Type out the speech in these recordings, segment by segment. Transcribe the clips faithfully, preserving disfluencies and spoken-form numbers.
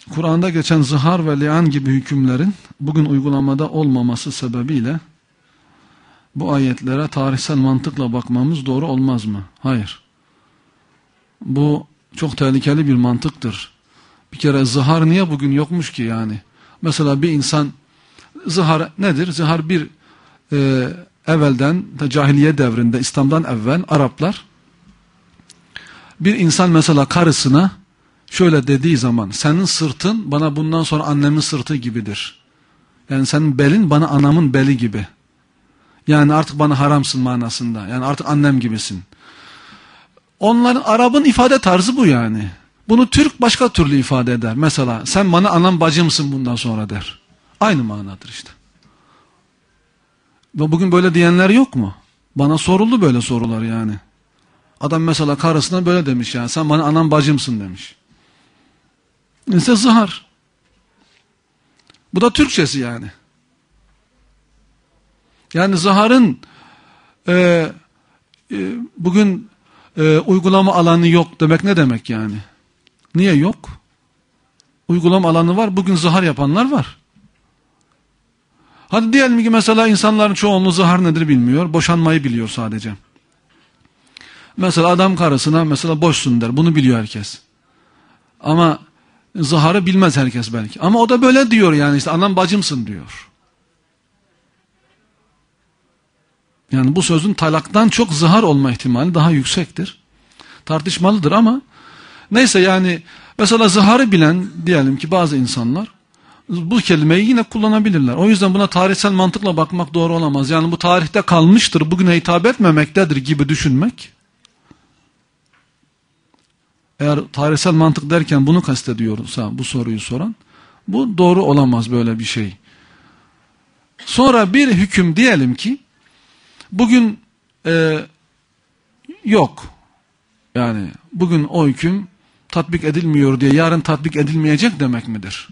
Kur'an'da geçen zihar ve li'an gibi hükümlerin bugün uygulamada olmaması sebebiyle bu ayetlere tarihsel mantıkla bakmamız doğru olmaz mı? Hayır. Bu çok tehlikeli bir mantıktır. Bir kere zihar niye bugün yokmuş ki yani? Mesela bir insan, zihar nedir? Zihar bir e, evvelden, cahiliye devrinde, İslam'dan evvel Araplar, bir insan mesela karısına şöyle dediği zaman, senin sırtın bana bundan sonra annemin sırtı gibidir. Yani senin belin bana anamın beli gibi. Yani artık bana haramsın manasında. Yani artık annem gibisin. Onların, Arap'ın ifade tarzı bu yani. Bunu Türk başka türlü ifade eder. Mesela sen bana anam bacımsın bundan sonra der. Aynı manadır işte. Ve bugün böyle diyenler yok mu? Bana soruldu böyle sorular yani. Adam mesela karısına böyle demiş yani, sen bana anam bacımsın demiş. İşte zihar. Bu da Türkçesi yani. Yani ziharın e, e, bugün e, uygulama alanı yok demek ne demek yani? Niye yok? Uygulama alanı var. Bugün zihar yapanlar var. Hadi diyelim ki mesela insanların çoğunluğu zihar nedir bilmiyor. Boşanmayı biliyor sadece. Mesela adam karısına mesela boşsun der. Bunu biliyor herkes. Ama ziharı bilmez herkes belki. Ama o da böyle diyor yani, işte anam bacımsın diyor. Yani bu sözün talaktan çok zihar olma ihtimali daha yüksektir. Tartışmalıdır ama neyse yani mesela ziharı bilen diyelim ki bazı insanlar bu kelimeyi yine kullanabilirler. O yüzden buna tarihsel mantıkla bakmak doğru olamaz. Yani bu tarihte kalmıştır, bugüne hitap etmemektedir gibi düşünmek. Eğer tarihsel mantık derken bunu kastediyorsa bu soruyu soran, bu doğru olamaz böyle bir şey. Sonra bir hüküm diyelim ki bugün e, yok. Yani bugün o hüküm tatbik edilmiyor diye yarın tatbik edilmeyecek demek midir?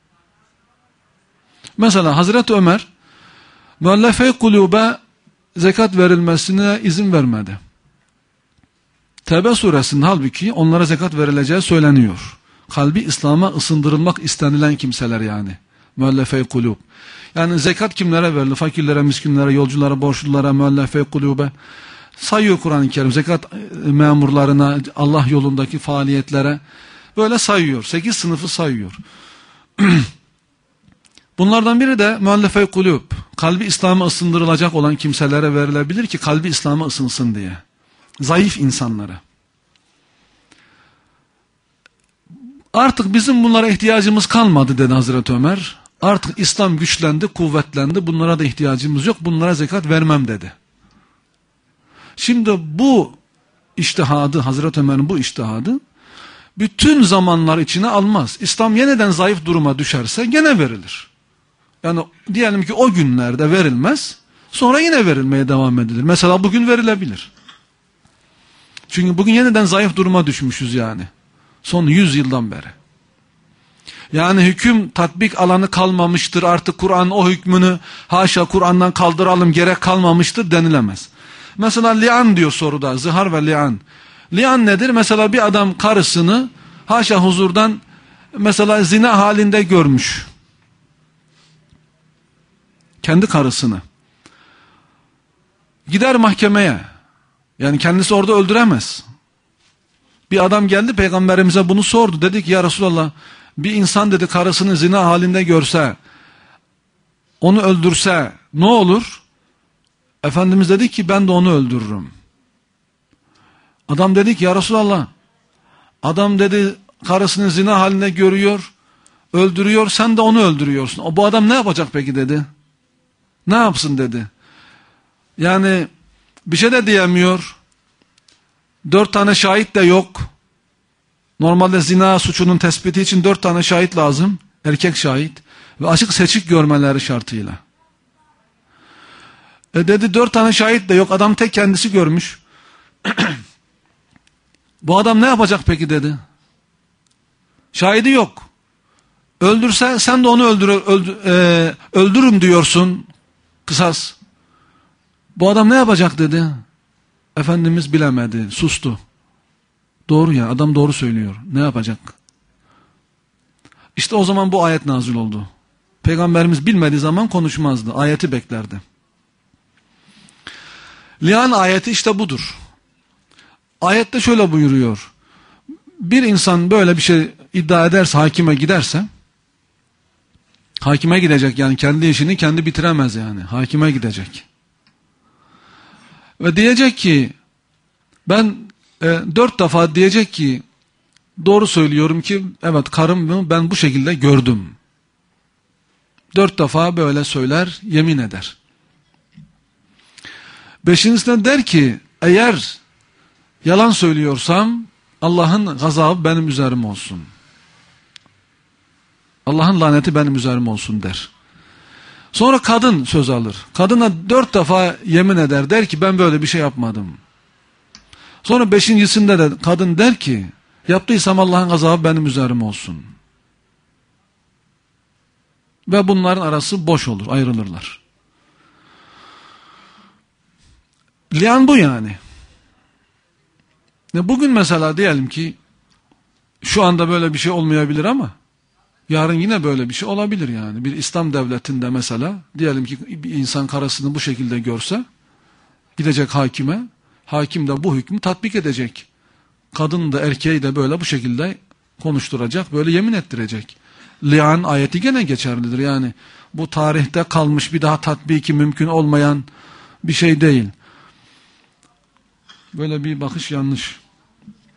Mesela Hazreti Ömer müellefe kulübe zekat verilmesine izin vermedi. Tevbe suresinde halbuki onlara zekat verileceği söyleniyor. Kalbi İslam'a ısındırılmak istenilen kimseler yani. Müellefe kulüb. Yani zekat kimlere verilir? Fakirlere, miskinlere, yolculara, borçlulara, müellefe kulübe. Sayıyor Kur'an-ı Kerim zekat memurlarına, Allah yolundaki faaliyetlere. Böyle sayıyor. Sekiz sınıfı sayıyor. Bunlardan biri de müellefe kulüb. Kalbi İslam'a ısındırılacak olan kimselere verilebilir ki kalbi İslam'a ısınsın diye. Zayıf insanlara. Artık bizim bunlara ihtiyacımız kalmadı dedi Hazreti Ömer. Artık İslam güçlendi, kuvvetlendi. Bunlara da ihtiyacımız yok. Bunlara zekat vermem dedi. Şimdi bu içtihadı, Hazreti Ömer'in bu içtihadı bütün zamanlar içine almaz. İslam yeniden zayıf duruma düşerse gene verilir. Yani diyelim ki o günlerde verilmez, sonra yine verilmeye devam edilir. Mesela bugün verilebilir. Çünkü bugün yeniden zayıf duruma düşmüşüz yani. Son yüz yıldan beri. Yani hüküm tatbik alanı kalmamıştır. Artık Kur'an o hükmünü haşa Kur'an'dan kaldıralım, gerek kalmamıştır denilemez. Mesela li'an diyor soruda. Zihar ve li'an. Li'an nedir? Mesela bir adam karısını haşa huzurdan mesela zina halinde görmüş. Kendi karısını. Gider mahkemeye. Yani kendisi orada öldüremez. Bir adam geldi peygamberimize bunu sordu. Dedi ki ya Resulallah, bir insan dedi karısını zina halinde görse, onu öldürse ne olur? Efendimiz dedi ki ben de onu öldürürüm. Adam dedi ki ya Resulallah, adam dedi karısını zina halinde görüyor, öldürüyor, sen de onu öldürüyorsun. O bu adam ne yapacak peki dedi. Ne yapsın dedi. Yani bir şey de diyemiyor. Dört tane şahit de yok. Normalde zina suçunun tespiti için dört tane şahit lazım. Erkek şahit. Ve açık seçik görmeleri şartıyla. E dedi dört tane şahit de yok. Adam tek kendisi görmüş. Bu adam ne yapacak peki dedi. Şahidi yok. Öldürse sen de onu öldür, öldür, e, öldürürüm diyorsun. Kısas. Bu adam ne yapacak dedi. Efendimiz bilemedi. Sustu. Doğru ya, adam doğru söylüyor. Ne yapacak? İşte o zaman bu ayet nazil oldu. Peygamberimiz bilmediği zaman konuşmazdı. Ayeti beklerdi. Li'an ayeti işte budur. Ayette şöyle buyuruyor. Bir insan böyle bir şey iddia ederse, hakime giderse, hakime gidecek yani, kendi işini kendi bitiremez yani. Hakime gidecek. Ve diyecek ki, ben e, dört defa diyecek ki, doğru söylüyorum ki, evet karımı ben bu şekilde gördüm. Dört defa böyle söyler, yemin eder. Beşincisinde der ki, eğer yalan söylüyorsam, Allah'ın gazabı benim üzerim olsun. Allah'ın laneti benim üzerim olsun der. Sonra kadın söz alır. Kadına dört defa yemin eder. Der ki ben böyle bir şey yapmadım. Sonra beşincisinde de kadın der ki yaptıysam Allah'ın gazabı benim üzerim olsun. Ve bunların arası boş olur. Ayrılırlar. Li'an bu yani. Bugün mesela diyelim ki şu anda böyle bir şey olmayabilir ama yarın yine böyle bir şey olabilir yani. Bir İslam devletinde mesela diyelim ki bir insan karısını bu şekilde görse gidecek hakime, hakim de bu hükmü tatbik edecek. Kadın da erkeği de böyle bu şekilde konuşturacak, böyle yemin ettirecek. Li'an ayeti gene geçerlidir yani. Bu tarihte kalmış, bir daha tatbiki mümkün olmayan bir şey değil. Böyle bir bakış yanlış.